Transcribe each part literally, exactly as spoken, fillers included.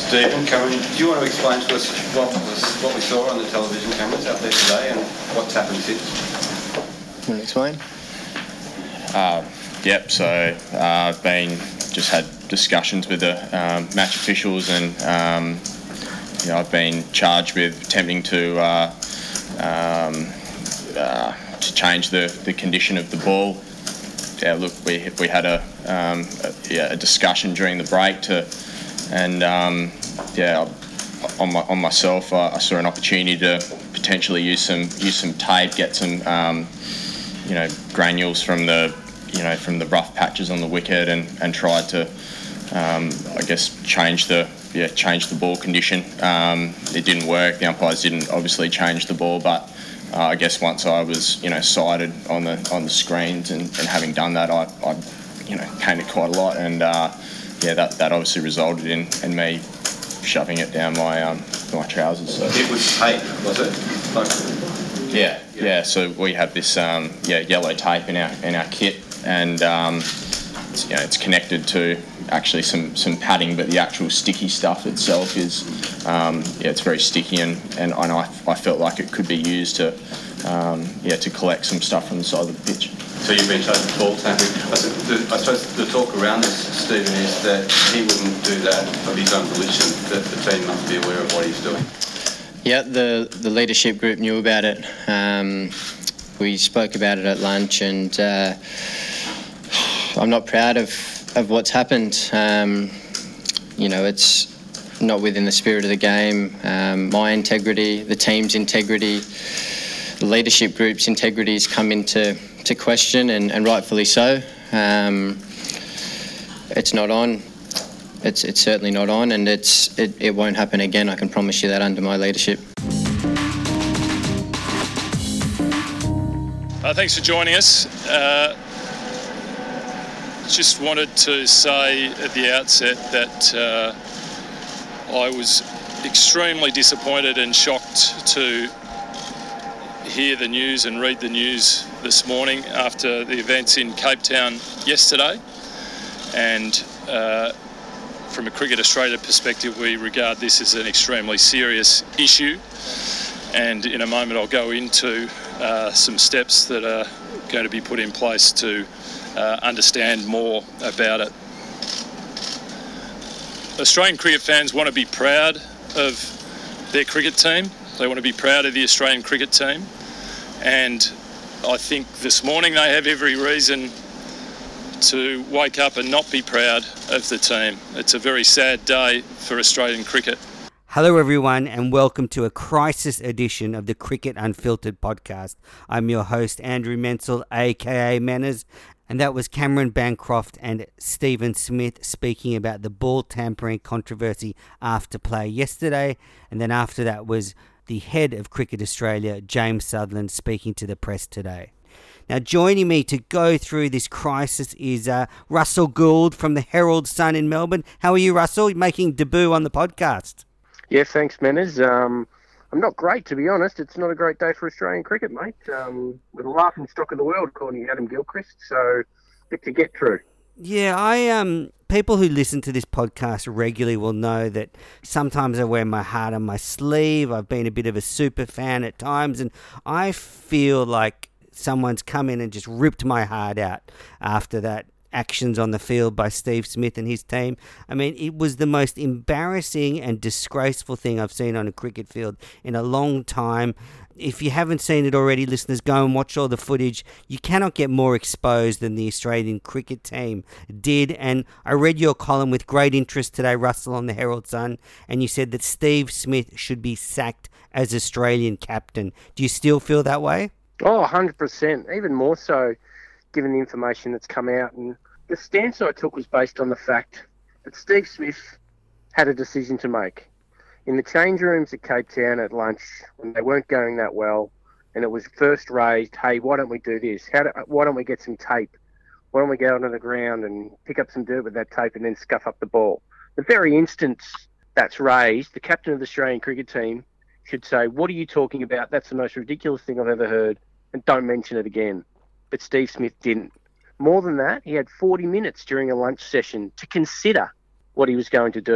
Stephen, Cameron, do you want to explain to us what was what we saw on the television cameras out there today and what's happened since? Want to explain? Uh, yep, so uh, I've been just had discussions with the um, match officials, and um, you know, I've been charged with attempting to uh, um, uh, to change the, the condition of the ball. Yeah, look, we we had a, um, a, yeah, a discussion during the break to, and um, yeah, on my on myself, I, I saw an opportunity to potentially use some use some tape, get some um, you know granules from the you know from the rough patches on the wicket, and, and tried to um, I guess change the yeah change the ball condition. Um, it didn't work. The umpires didn't obviously change the ball, but uh, I guess once I was you know sighted on the on the screens and, and having done that, I, I you know painted quite a lot, and uh, yeah that, that obviously resulted in, in me shoving it down my um, my trousers. So. It was tape, was it? Like, yeah, yeah, yeah. So we have this um, yeah yellow tape in our in our kit, and um, it's, you know it's connected to actually some, some padding, but the actual sticky stuff itself is um, yeah it's very sticky, and, and I I felt like it could be used to um, yeah to collect some stuff from the side of the pitch. So you've been charged with ball tampering. I suppose the talk around this, Stephen, is that he wouldn't do that of his own volition, that the team must be aware of what he's doing. Yeah, the, the leadership group knew about it. Um, we spoke about it at lunch, and uh, I'm not proud of, of what's happened. Um, you know, it's not within the spirit of the game. Um, my integrity, the team's integrity, the leadership group's integrity has come into to question, and, and rightfully so. Um, it's not on. It's it's certainly not on, and it's it, it won't happen again. I can promise you that under my leadership. Uh, thanks for joining us. Uh, just wanted to say at the outset that uh, I was extremely disappointed and shocked to hear the news and read the news this morning after the events in Cape Town yesterday. And uh, from a Cricket Australia perspective, we regard this as an extremely serious issue. And in a moment, I'll go into uh, some steps that are going to be put in place to uh, understand more about it. Australian cricket fans want to be proud of their cricket team. They want to be proud of the Australian cricket team. And I think this morning they have every reason to wake up and not be proud of the team. It's a very sad day for Australian cricket. Hello everyone, and welcome to a crisis edition of the Cricket Unfiltered podcast. I'm your host Andrew Menzel, aka Manners, and that was Cameron Bancroft and Stephen Smith speaking about the ball tampering controversy after play yesterday, and then after that was the head of Cricket Australia, James Sutherland, speaking to the press today. Now, joining me to go through this crisis is uh, Russell Gould from the Herald Sun in Melbourne. How are you, Russell? You're making debut on the podcast. Yeah, thanks, Manners. Um, I'm not great, to be honest. It's not a great day for Australian cricket, mate. Um, we're the laughing stock of the world, according to Adam Gilchrist, so bit to get through. Yeah, I um, people who listen to this podcast regularly will know that sometimes I wear my heart on my sleeve. I've been a bit of a super fan at times, and I feel like someone's come in and just ripped my heart out after that actions on the field by Steve Smith and his team. I mean, it was the most embarrassing and disgraceful thing I've seen on a cricket field in a long time. If you haven't seen it already, listeners, go and watch all the footage. You cannot get more exposed than the Australian cricket team did. And I read your column with great interest today, Russell, on the Herald Sun, and you said that Steve Smith should be sacked as Australian captain. Do you still feel that way? Oh, one hundred percent. Even more so, given the information that's come out. And the stance I took was based on the fact that Steve Smith had a decision to make. In the change rooms at Cape Town at lunch, when they weren't going that well, and it was first raised, hey, why don't we do this? How do, why don't we get some tape? Why don't we go onto the ground and pick up some dirt with that tape and then scuff up the ball? The very instance that's raised, the captain of the Australian cricket team should say, what are you talking about? That's the most ridiculous thing I've ever heard, and don't mention it again. But Steve Smith didn't. More than that, he had forty minutes during a lunch session to consider what he was going to do,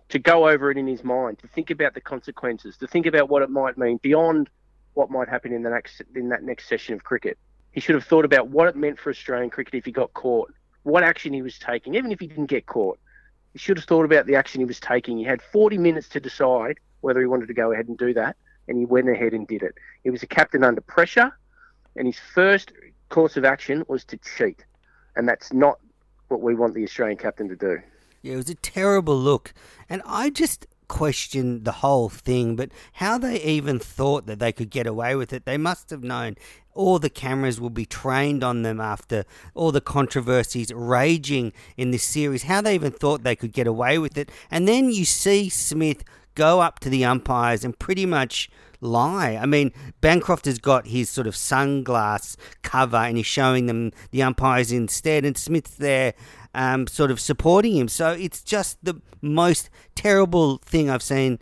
to go over it in his mind, to think about the consequences, to think about what it might mean beyond what might happen in the next in that next session of cricket. He should have thought about what it meant for Australian cricket if he got caught, what action he was taking, even if he didn't get caught. He should have thought about the action he was taking. He had forty minutes to decide whether he wanted to go ahead and do that, and he went ahead and did it. He was a captain under pressure, and his first course of action was to cheat, and that's not what we want the Australian captain to do. Yeah, it was a terrible look. And I just question the whole thing, but how they even thought that they could get away with it. They must have known all the cameras will be trained on them after all the controversies raging in this series. How they even thought they could get away with it. And then you see Smith go up to the umpires and pretty much lie. I mean, Bancroft has got his sort of sunglass cover and he's showing them the umpires instead, and Smith's there um, sort of supporting him. So it's just the most terrible thing I've seen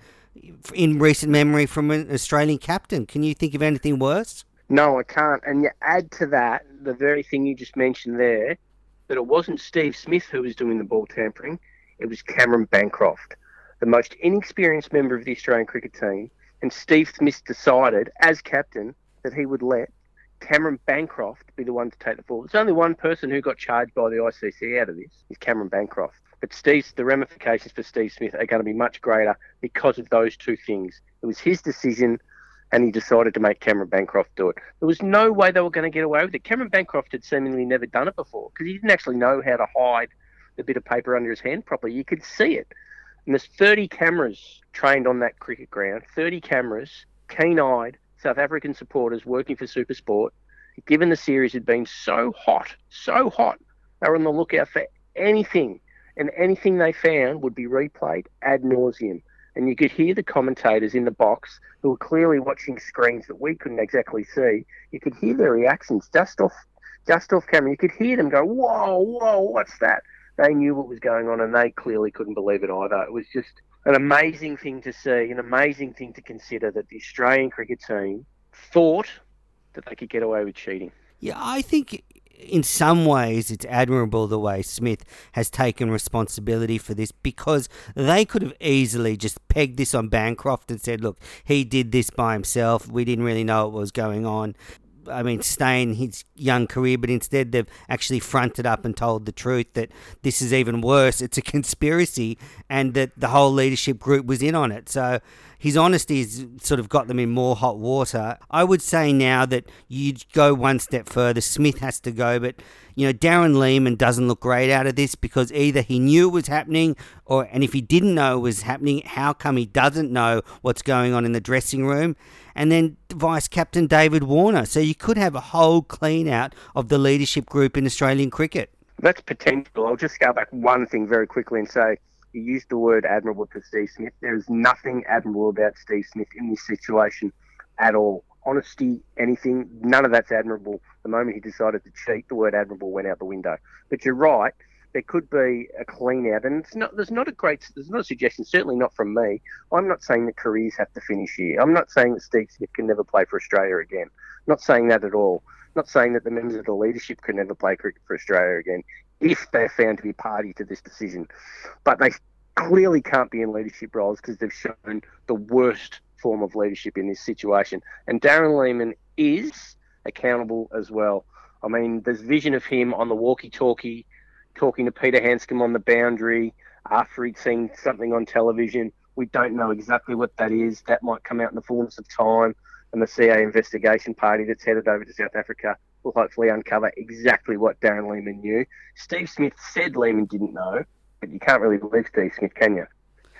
in recent memory from an Australian captain. Can you think of anything worse? No, I can't. And you add to that the very thing you just mentioned there, that it wasn't Steve Smith who was doing the ball tampering, it was Cameron Bancroft, the most inexperienced member of the Australian cricket team. And Steve Smith decided, as captain, that he would let Cameron Bancroft be the one to take the ball. There's only one person who got charged by the I C C out of this, is Cameron Bancroft. But Steve, the ramifications for Steve Smith are going to be much greater because of those two things. It was his decision, and he decided to make Cameron Bancroft do it. There was no way they were going to get away with it. Cameron Bancroft had seemingly never done it before because he didn't actually know how to hide the bit of paper under his hand properly. You could see it. And there's thirty cameras trained on that cricket ground, thirty cameras, keen-eyed South African supporters working for SuperSport. Given the series had been so hot, so hot, they were on the lookout for anything, and anything they found would be replayed ad nauseum. And you could hear the commentators in the box who were clearly watching screens that we couldn't exactly see. You could hear their reactions just off, just off camera. You could hear them go, whoa, whoa, what's that? They knew what was going on, and they clearly couldn't believe it either. It was just an amazing thing to see, an amazing thing to consider that the Australian cricket team thought that they could get away with cheating. Yeah, I think in some ways it's admirable the way Smith has taken responsibility for this, because they could have easily just pegged this on Bancroft and said, look, he did this by himself. We didn't really know what was going on. I mean, stay in his young career, but instead they've actually fronted up and told the truth that this is even worse. It's a conspiracy, and that the whole leadership group was in on it. So his honesty has sort of got them in more hot water. I would say now that you'd go one step further. Smith has to go, but you know, Darren Lehman doesn't look great out of this, because either he knew it was happening, or and if he didn't know it was happening, how come he doesn't know what's going on in the dressing room? And then Vice Captain David Warner. So you could have a whole clean out of the leadership group in Australian cricket. That's potential. I'll just scale back one thing very quickly and say, you used the word admirable to Steve Smith. There is nothing admirable about Steve Smith in this situation at all. Honesty, anything, none of that's admirable. The moment he decided to cheat, the word admirable went out the window. But you're right, there could be a clean out, and it's not, there's not a great, there's not a suggestion, certainly not from me. I'm not saying that careers have to finish here. I'm not saying that Steve Smith can never play for Australia again. I'm not saying that at all. I'm not saying that the members of the leadership can never play cricket for Australia again if they're found to be party to this decision. But they clearly can't be in leadership roles because they've shown the worst form of leadership in this situation. And Darren Lehman is accountable as well. I mean, there's vision of him on the walkie-talkie, talking to Peter Hanscom on the boundary after he'd seen something on television. We don't know exactly what that is. That might come out in the fullness of time, and the C A investigation party that's headed over to South Africa will hopefully uncover exactly what Darren Lehman knew. Steve Smith said Lehman didn't know, but you can't really believe Steve Smith, can you?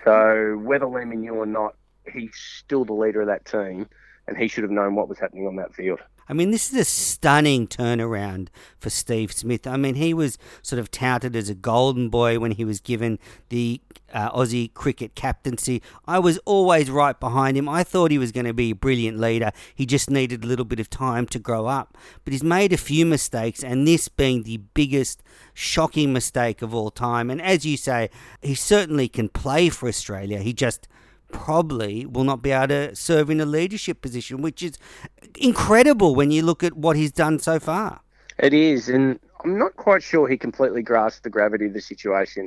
So whether Lehman knew or not, he's still the leader of that team, and he should have known what was happening on that field. I mean, this is a stunning turnaround for Steve Smith. I mean, he was sort of touted as a golden boy when he was given the uh, Aussie cricket captaincy. I was always right behind him. I thought he was going to be a brilliant leader. He just needed a little bit of time to grow up. But he's made a few mistakes, and this being the biggest, shocking mistake of all time. And as you say, he certainly can play for Australia. He just probably will not be able to serve in a leadership position, which is incredible when you look at what he's done so far. It is, and I'm not quite sure he completely grasped the gravity of the situation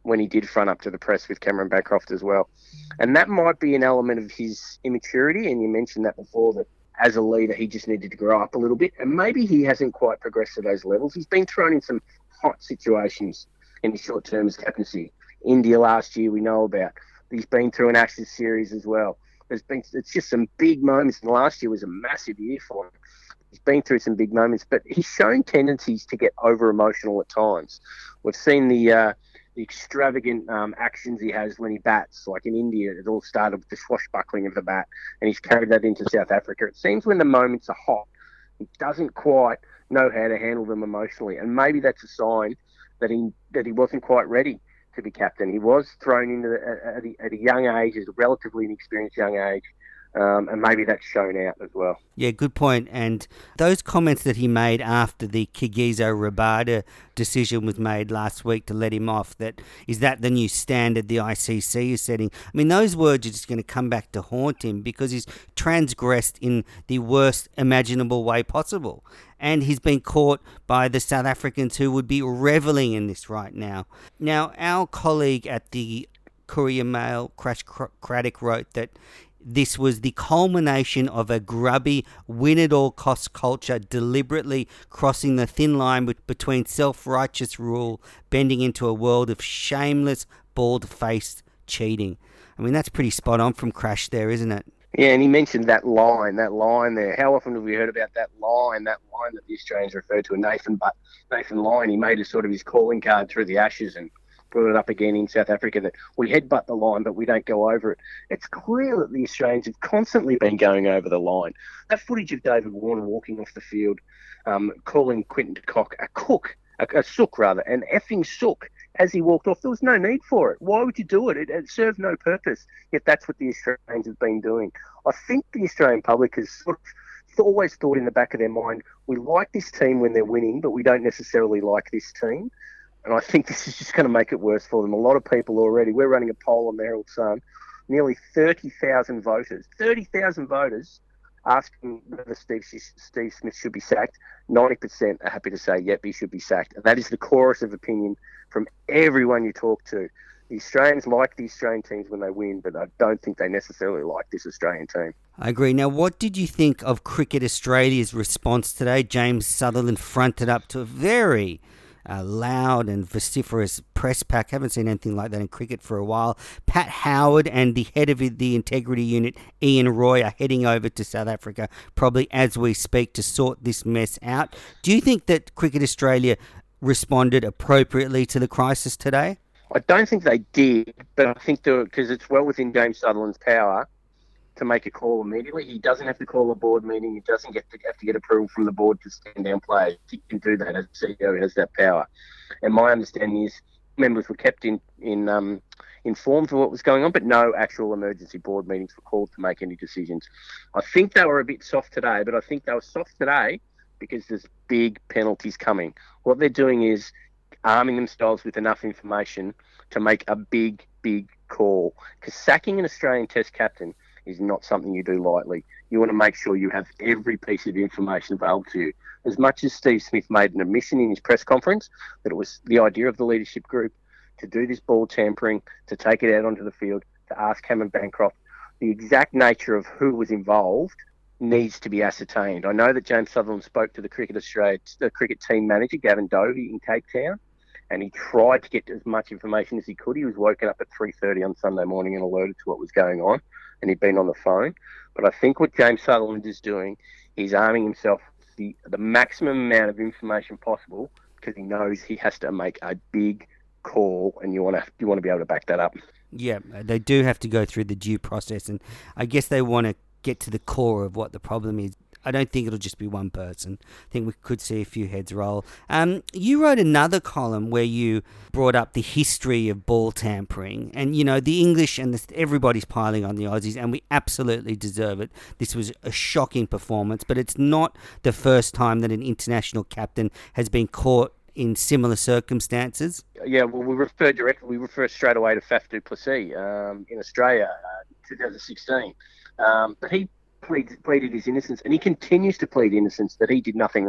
when he did front up to the press with Cameron Bancroft as well. And that might be an element of his immaturity, and you mentioned that before, that as a leader he just needed to grow up a little bit, and maybe he hasn't quite progressed to those levels. He's been thrown in some hot situations in his short term as captaincy. India last year we know about. He's been through an Ashes series as well. There's been it's just some big moments, and last year was a massive year for him. He's been through some big moments, but he's shown tendencies to get over emotional at times. We've seen the uh, the extravagant um, actions he has when he bats, like in India. It all started with the swashbuckling of the bat, and he's carried that into South Africa. It seems when the moments are hot, he doesn't quite know how to handle them emotionally, and maybe that's a sign that he that he wasn't quite ready to be captain. He was thrown into the, at, a, at a young age, at a relatively inexperienced young age, um, and maybe that's shown out as well. Yeah, good point. And those comments that he made after the Kagiso Rabada decision was made last week to let him off, that is that the new standard the I C C is setting? I mean, those words are just going to come back to haunt him because he's transgressed in the worst imaginable way possible. And he's been caught by the South Africans who would be revelling in this right now. Now, our colleague at the Courier Mail, Crash Craddock, wrote that this was the culmination of a grubby, win-at-all-cost culture deliberately crossing the thin line between self-righteous rule, bending into a world of shameless, bald-faced cheating. I mean, that's pretty spot on from Crash there, isn't it? Yeah, and he mentioned that line, that line there. How often have we heard about that line, that line that the Australians refer to, Nathan but Nathan Lyon? He made it sort of his calling card through the Ashes and brought it up again in South Africa, that we headbutt the line, but we don't go over it. It's clear that the Australians have constantly been going over the line. That footage of David Warner walking off the field, um, calling Quinton de Kock a cook, a, a sook rather, an effing sook, as he walked off. There was no need for it. Why would you do it? It, it served no purpose. Yet that's what the Australians have been doing. I think the Australian public has sort of always thought in the back of their mind, we like this team when they're winning, but we don't necessarily like this team. And I think this is just going to make it worse for them. A lot of people already, we're running a poll on the Herald Sun, nearly thirty thousand voters, thirty thousand voters asking whether Steve, Steve Smith should be sacked. ninety percent are happy to say, yep, he should be sacked. And that is the chorus of opinion from everyone you talk to. The Australians like the Australian teams when they win, but I don't think they necessarily like this Australian team. I agree. Now, what did you think of Cricket Australia's response today? James Sutherland fronted up to a very uh, loud and vociferous press pack. Haven't seen anything like that in cricket for a while. Pat Howard and the head of the integrity unit, Ian Roy, are heading over to South Africa probably as we speak to sort this mess out. Do you think that Cricket Australia responded appropriately to the crisis today? I don't think they did, but I think because it's well within James Sutherland's power to make a call immediately. He doesn't have to call a board meeting. He doesn't get to have to get approval from the board to stand down players. He can do that as C E O. He has that power. And my understanding is members were kept in, in um, informed of what was going on, but no actual emergency board meetings were called to make any decisions. I think they were a bit soft today, but I think they were soft today because there's big penalties coming. What they're doing is arming themselves with enough information to make a big, big call. Because sacking an Australian Test captain is not something you do lightly. You want to make sure you have every piece of information available to you. As much as Steve Smith made an admission in his press conference that it was the idea of the leadership group to do this ball tampering, to take it out onto the field, to ask Cameron Bancroft, the exact nature of who was involved needs to be ascertained. I know that James Sutherland spoke to the Cricket Australia, the cricket team manager, Gavin Doherty, in Cape Town, and he tried to get as much information as he could. He was woken up at three thirty on Sunday morning and alerted to what was going on, and he'd been on the phone. But I think what James Sutherland is doing, he's arming himself with the, the maximum amount of information possible because he knows he has to make a big call, and you want to you want to be able to back that up. Yeah, they do have to go through the due process, and I guess they want to get to the core of what the problem is. I don't think it'll just be one person. I think we could see a few heads roll. Um, you wrote another column where you brought up the history of ball tampering. And, you know, the English and the, everybody's piling on the Aussies, and we absolutely deserve it. This was a shocking performance, but it's not the first time that an international captain has been caught in similar circumstances. Yeah, well, we refer directly, we refer straight away to Faf du Plessis um, in Australia, uh, twenty sixteen. Um, but he pleaded, pleaded his innocence, and he continues to plead innocence that he did nothing wrong.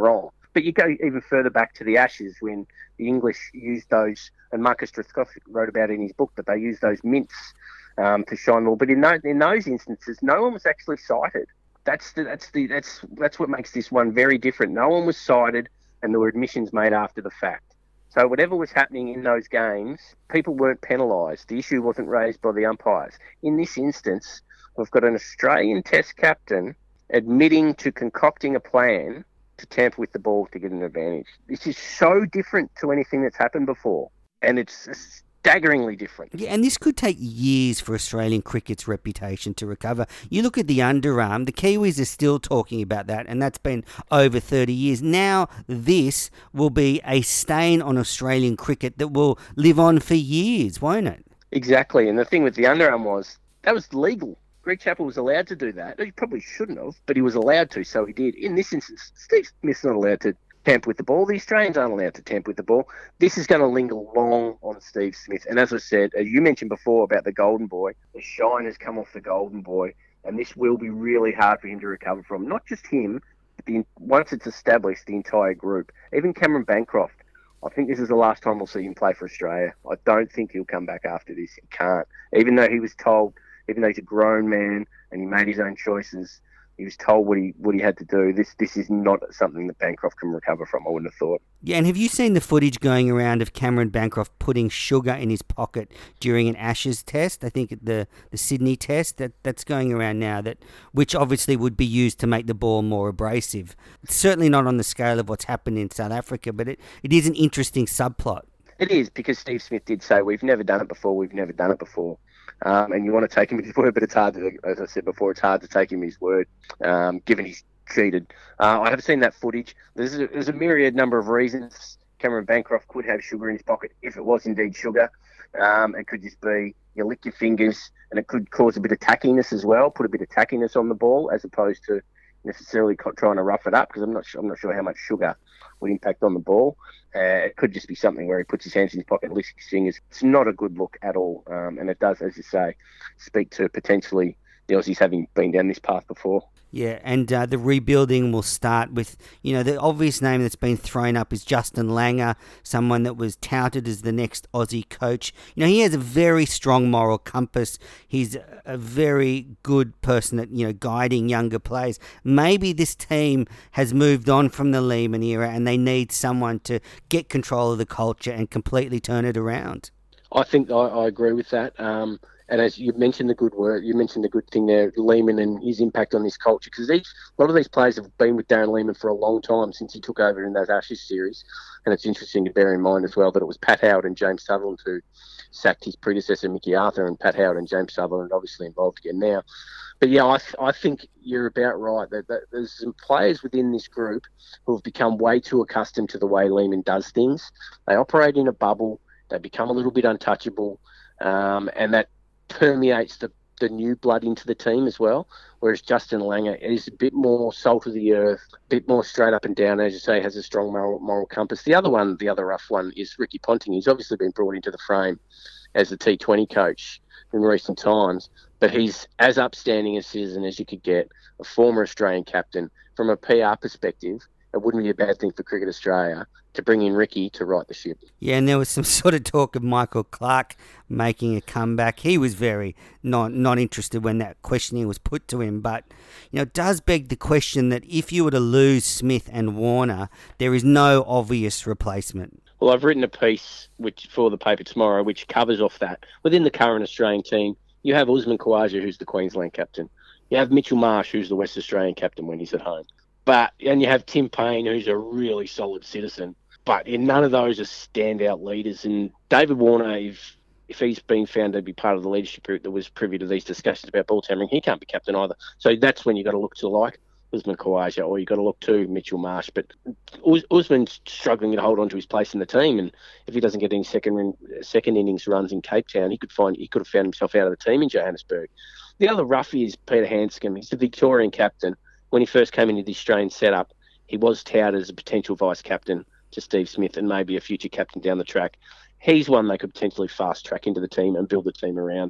But you go even further back to the Ashes when the English used those, and Marcus Trescott wrote about it in his book, that they used those mints um, to shine more. But in those, in those instances, no one was actually cited. That's the, that's the that's that's what makes this one very different. No one was cited, and there were admissions made after the fact. So whatever was happening in those games, people weren't penalised. The issue wasn't raised by the umpires. In this instance, we've got an Australian Test captain admitting to concocting a plan to tamper with the ball to get an advantage. This is so different to anything that's happened before, and it's staggeringly different. Yeah, and this could take years for Australian cricket's reputation to recover. You look at the underarm, the Kiwis are still talking about that, and that's been over thirty years. Now this will be a stain on Australian cricket that will live on for years, won't it? Exactly, and the thing with the underarm was, that was legal. Greg Chappell was allowed to do that. He probably shouldn't have, but he was allowed to, so he did. In this instance, Steve Smith's not allowed to tamper with the ball. The Australians aren't allowed to tamper with the ball. This is going to linger long on Steve Smith. And as I said, as you mentioned before about the Golden Boy, the shine has come off the Golden Boy, and this will be really hard for him to recover from. Not just him, but the, once it's established, the entire group. Even Cameron Bancroft. I think this is the last time we'll see him play for Australia. I don't think he'll come back after this. He can't. Even though he was told... Even though he's a grown man and he made his own choices, he was told what he what he had to do. This this is not something that Bancroft can recover from, I wouldn't have thought. Yeah, and have you seen the footage going around of Cameron Bancroft putting sugar in his pocket during an Ashes test? I think the the Sydney test that, that's going around now, that which obviously would be used to make the ball more abrasive. It's certainly not on the scale of what's happened in South Africa, but it, it is an interesting subplot. It is, because Steve Smith did say, we've never done it before, we've never done it before. Um, and you want to take him at his word, but it's hard to, as I said before, it's hard to take him at his word, um, given he's cheated. Uh, I have seen that footage. There's a, there's a myriad number of reasons Cameron Bancroft could have sugar in his pocket, if it was indeed sugar. Um, it could just be you lick your fingers, and it could cause a bit of tackiness as well, put a bit of tackiness on the ball, as opposed to necessarily trying to rough it up, because I'm not sure, I'm not sure how much sugar would impact on the ball. Uh, it could just be something where he puts his hands in his pocket and licks his fingers. It's not a good look at all, um, and it does, as you say, speak to potentially the Aussies having been down this path before. Yeah, and uh, the rebuilding will start with, you know, the obvious name that's been thrown up is Justin Langer, someone that was touted as the next Aussie coach. You know, he has a very strong moral compass. He's a very good person at, you know, guiding younger players. Maybe this team has moved on from the Lehmann era and they need someone to get control of the culture and completely turn it around. I think I, I agree with that. Um, And as you mentioned the good word, you mentioned the good thing there, Lehmann and his impact on this culture, because a lot of these players have been with Darren Lehmann for a long time since he took over in those Ashes series. And it's interesting to bear in mind as well that it was Pat Howard and James Sutherland who sacked his predecessor, Mickey Arthur, and Pat Howard and James Sutherland obviously involved again now. But yeah, I, th- I think you're about right that, that there's some players within this group who have become way too accustomed to the way Lehmann does things. They operate in a bubble. They become a little bit untouchable, um, and that permeates the, the new blood into the team as well, whereas Justin Langer is a bit more salt of the earth, a bit more straight up and down, as you say, has a strong moral, moral compass. The other one, the other rough one, is Ricky Ponting. He's obviously been brought into the frame as the T twenty coach in recent times, but he's as upstanding a citizen as you could get, a former Australian captain. From a P R perspective, it wouldn't be a bad thing for Cricket Australia to bring in Ricky to right the ship. Yeah, and there was some sort of talk of Michael Clarke making a comeback. He was very not not interested when that questioning was put to him. But, you know, it does beg the question that if you were to lose Smith and Warner, there is no obvious replacement. Well, I've written a piece which for the paper tomorrow which covers off that. Within the current Australian team, you have Usman Khawaja, who's the Queensland captain. You have Mitchell Marsh, who's the West Australian captain when he's at home. But and you have Tim Payne, who's a really solid citizen. But in none of those are standout leaders. And David Warner, if if he's been found to be part of the leadership group that was privy to these discussions about ball tampering, he can't be captain either. So that's when you've got to look to like Usman Khawaja, or you've got to look to Mitchell Marsh. But Us- Usman's struggling to hold on to his place in the team, and if he doesn't get any second second innings runs in Cape Town, he could find he could have found himself out of the team in Johannesburg. The other roughie is Peter Handscomb. He's the Victorian captain. When he first came into the Australian setup, he was touted as a potential vice captain to Steve Smith and maybe a future captain down the track. He's one they could potentially fast track into the team and build the team around.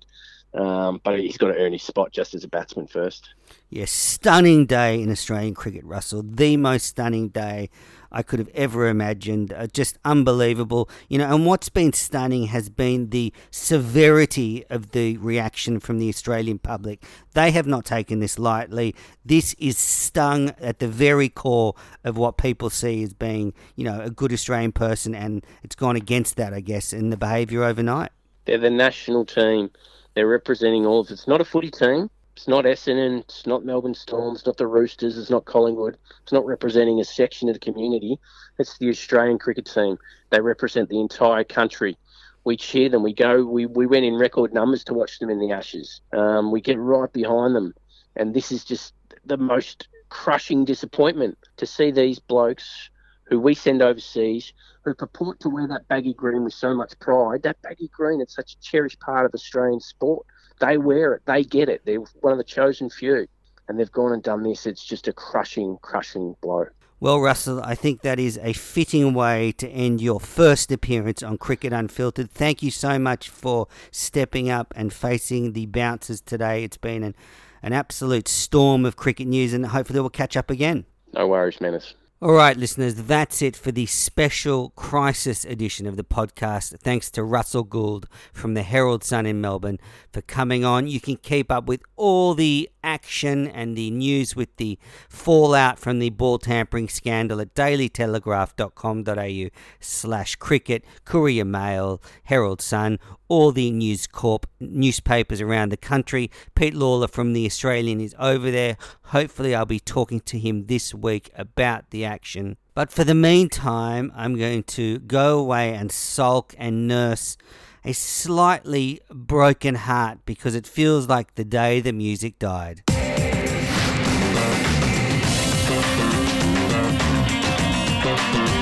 Um, but he's got to earn his spot just as a batsman first. Yes, stunning day in Australian cricket, Russell. The most stunning day I could have ever imagined. Uh, just unbelievable. You know, and what's been stunning has been the severity of the reaction from the Australian public. They have not taken this lightly. This is stung at the very core of what people see as being, you know, a good Australian person, and it's gone against that, I guess, in the behaviour overnight. They're the national team. They're representing all of it. It's not a footy team. It's not Essendon. It's not Melbourne Storm. It's not the Roosters. It's not Collingwood. It's not representing a section of the community. It's the Australian cricket team. They represent the entire country. We cheer them. We go. We, we went in record numbers to watch them in the Ashes. Um, we get right behind them. And this is just the most crushing disappointment to see these blokes who we send overseas, who purport to wear that baggy green with so much pride. That baggy green, it's such a cherished part of Australian sport. They wear it. They get it. They're one of the chosen few. And they've gone and done this. It's just a crushing, crushing blow. Well, Russell, I think that is a fitting way to end your first appearance on Cricket Unfiltered. Thank you so much for stepping up and facing the bouncers today. It's been an, an absolute storm of cricket news, and hopefully we'll catch up again. No worries, Menace. All right, listeners, that's it for the special crisis edition of the podcast. Thanks to Russell Gould from the Herald Sun in Melbourne for coming on. You can keep up with all the action and the news with the fallout from the ball tampering scandal at dailytelegraph.com.au slash cricket, Courier Mail, Herald Sun, all the News Corp newspapers around the country. Pete Lawler from The Australian is over there. Hopefully I'll be talking to him this week about the action. But for the meantime, I'm going to go away and sulk and nurse a slightly broken heart because it feels like the day the music died. Thank you.